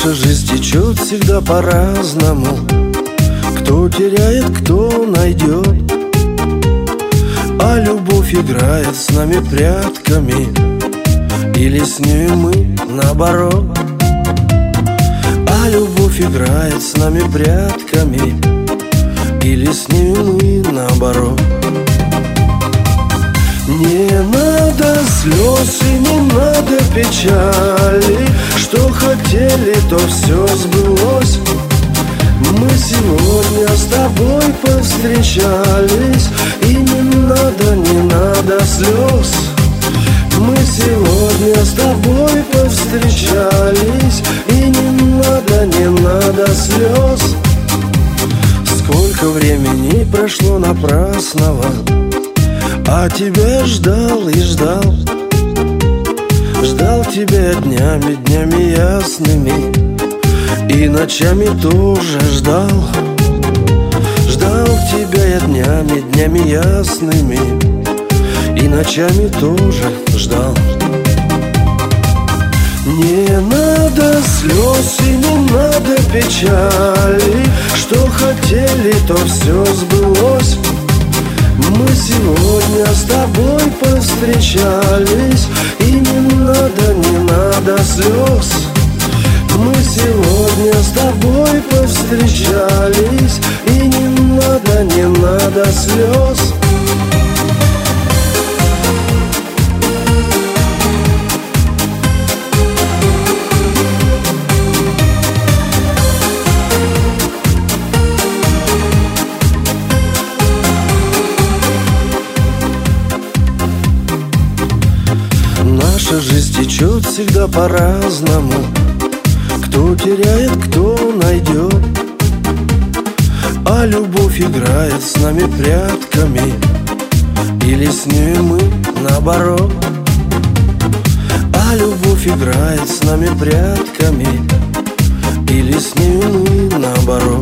Наша жизнь течет всегда по-разному. Кто теряет, кто найдет. А любовь играет с нами прятками, или с ней мы наоборот. А любовь играет с нами прятками, или с ней мы наоборот. Не надо слез и не надо печали. Что хотели, то все сбылось. Мы сегодня с тобой повстречались, и не надо слез. Мы сегодня с тобой повстречались, и не надо слез. Сколько времени прошло напрасного, а тебя ждал и ждал. Ждал тебя днями, днями ясными, и ночами тоже ждал. Ждал тебя я днями, днями ясными, и ночами тоже ждал. Не надо слез и не надо печали. Что хотели, то все сбылось. Мы сегодня с тобой повстречались, и не надо слез. Мы сегодня с тобой повстречались, и не надо слез. Наша жизнь течет всегда по-разному. Кто теряет, кто найдет. А любовь играет с нами прятками, или с ней мы наоборот. А любовь играет с нами прятками, или с ней мы наоборот.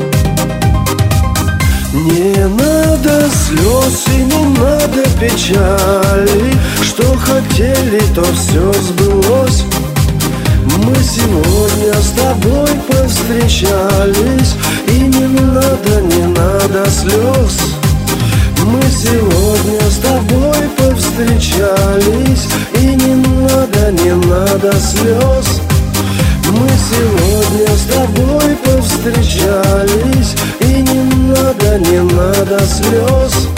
Не надо слез и не надо печали. Что хотели, то все сбылось. Мы сегодня с тобой повстречались, и не надо слез. Мы сегодня с тобой повстречались, и не надо слез. Мы сегодня с тобой повстречались, и не надо слез.